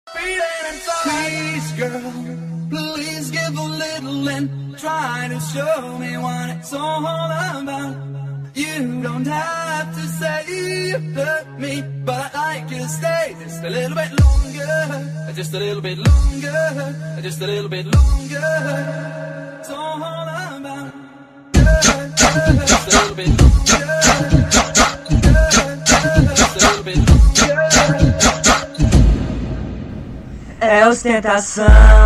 Please, girl, please give a little and try to show me what it's all about. You don't have to say you hurt me, but I can stay just a little bit longer, just a little bit longer, just a little bit longer. It's all about. Just a little bit longer, just a little bit longer. É ostentação,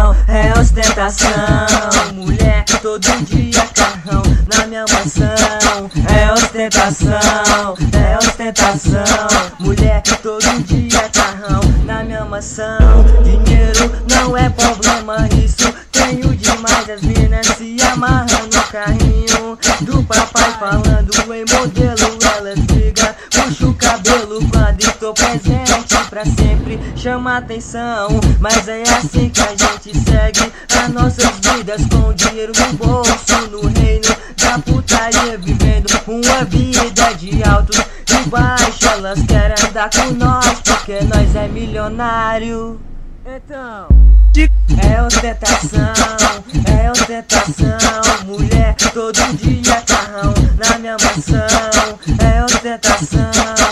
mulher todo dia carrão na minha mansão. É ostentação, mulher todo dia carrão na minha mansão. Dinheiro não é problema, isso tenho demais. As minas se amarram no carrinho do papai falando em modelo. Elas brigam, puxa o cabelo quando estou presente. Pra sempre chama atenção, mas é assim que a gente segue as nossas vidas, com dinheiro no bolso, no reino da putaria, vivendo uma vida de altos e baixos. Elas querem andar com nós porque nós é milionário. Então é ostentação, mulher todo dia carrão na minha mansão. É ostentação,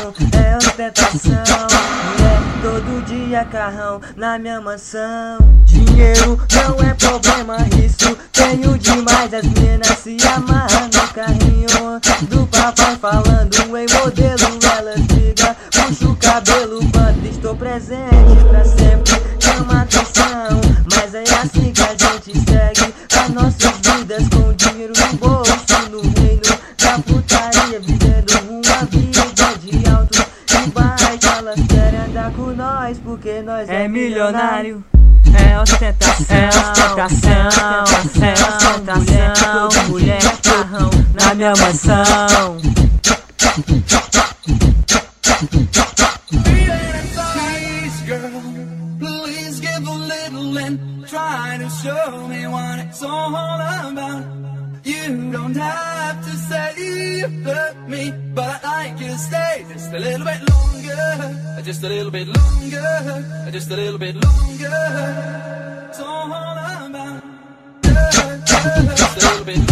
mulher todo dia carrão na minha mansão. Dinheiro não é problema, isso tenho demais. As minas se amarram no carrinho do papai falando em modelo. Elas brigam, puxa o cabelo quando estou presente. Pra sempre chama atenção, mas é assim que a gente segue as nossas vidas, com dinheiro no bolso, no reino da putaria, vivendo uma vida de alto e baixo. Elas querem andar com nós porque nós é milionário. É ostentação, mulher carrão na minha mansão. Please, girl, please give a little and try to show me what it's all about. You don't have to say you hurt me, but I can stay just a little bit longer, just a little bit longer, just a little bit longer. It's all about. Just a little bit longer.